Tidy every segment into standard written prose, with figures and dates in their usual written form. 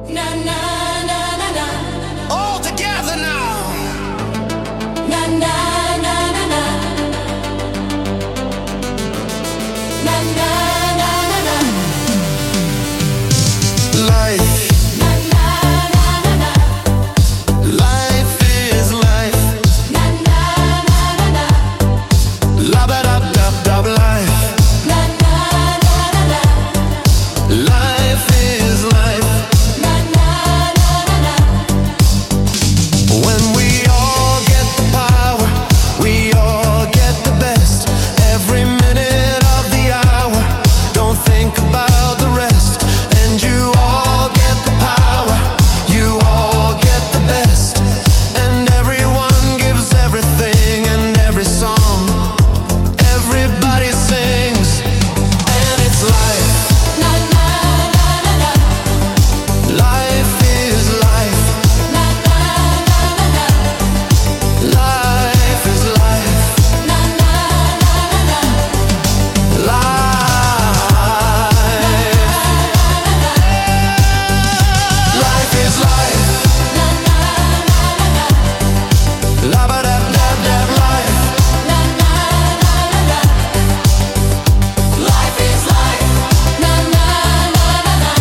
Na na na na na. All together now. Na na na na na. Na na na na na. Life. Na na na na na. Life is life. Na na na na na. La ba da da da life. Na na na na na. Life is life. Na na na na na. When we all get the power, we all get the best. Every minute of the hour, don't think about the rest. And you all get the power, you all get the best. And everyone gives everything and every song. Everybody sings, and it's life. Na na na na na. Life is life. Na na na na na. Life is life. Na na na na na. Life is life. Na na na na na. La ba da da da life. Na na na na na. Life is life. Na na na na na.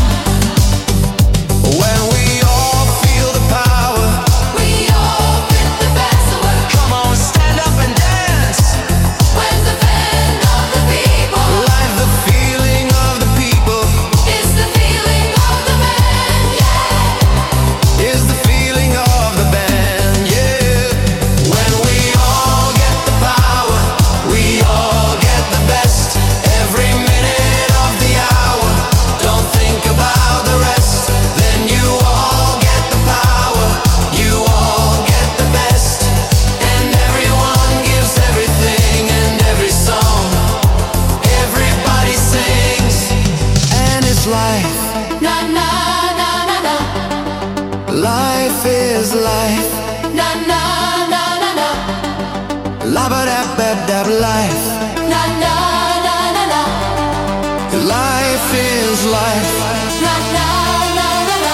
When we all feel the power, We all get the best of it. come on, stand up and dance. When the band of the people Like the feeling of the people is the feeling of the man, yeah. is the feeling of the band, yeah. When we all get the power, we all get the best. Every minute of the hour, don't think about the rest. Then you all get the power, you all get the best. And everyone gives everything and every song. Everybody sings, and it's life. Na na na na na. Life is life. Na na na na na. La ba da ba da life. Na na na na na. Life is life. Na na na na na.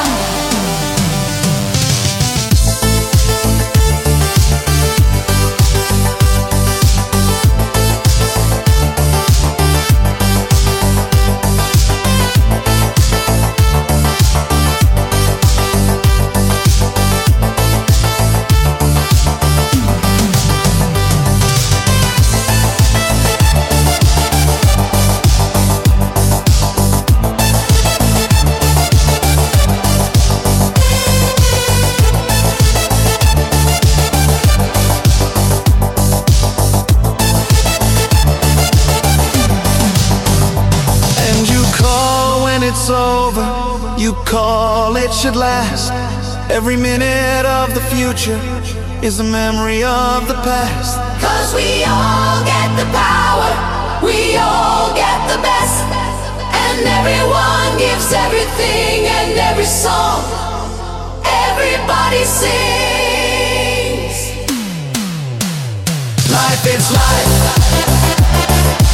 And you call when it's over. You call it should last. Every minute of the future is a memory of the past. 'Cause we all get the power, we all get the best, and everyone gives everything and every song. Everybody sings. Life is life.